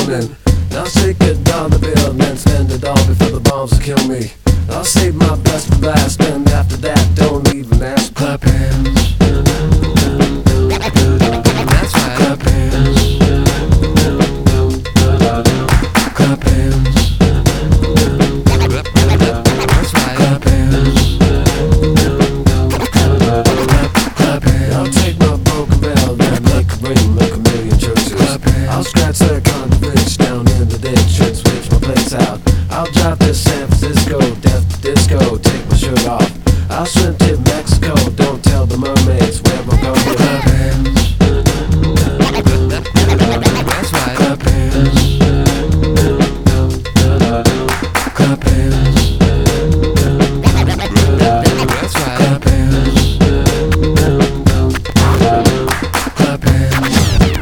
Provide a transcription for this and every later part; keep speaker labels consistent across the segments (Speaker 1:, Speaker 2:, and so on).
Speaker 1: morning. I'll take $1 bill and then spend it all before the bombs kill me. I'll save my best for last, and after that, don't even ask. Clap hands. That's right. Clap hands. Clap hands. That's right. Clap hands. Clap hands. I'll take my broken bell and make a ring, make a million choices. I'll scratch the convicts down in the ditch and switch my place out. I'll drive to San Francisco, death disco, take my shirt off. I'll swim to Mexico, don't tell the mermaids where I'm going. Clap hands. That's right. Clap hands. Clap hands. That's right. Clap hands. Clap hands.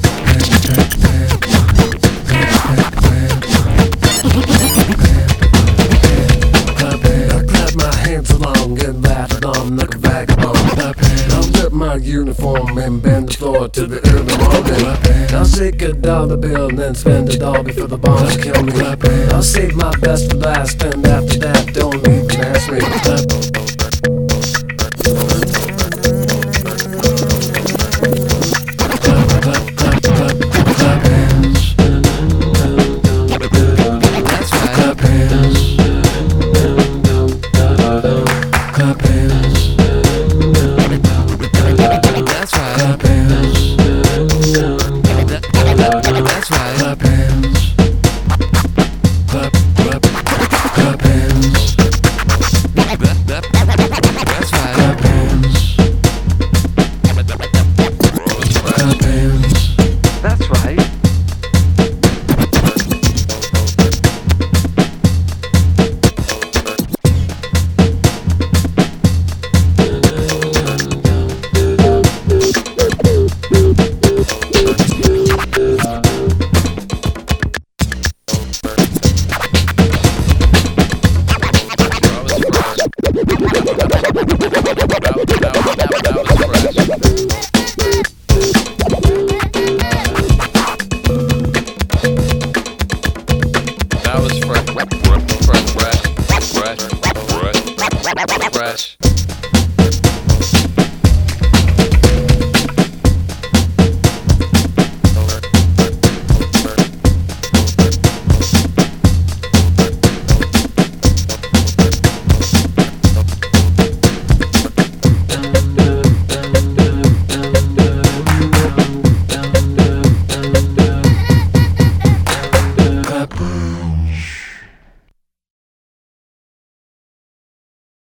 Speaker 1: I clap my hands along and laugh along like a vagabond. I'll rip my uniform and bend the floor to the early morning. I'll take $1 bill and then spend it all before the bombs kill me. I'll save my best for last, and after that, don't even ask me.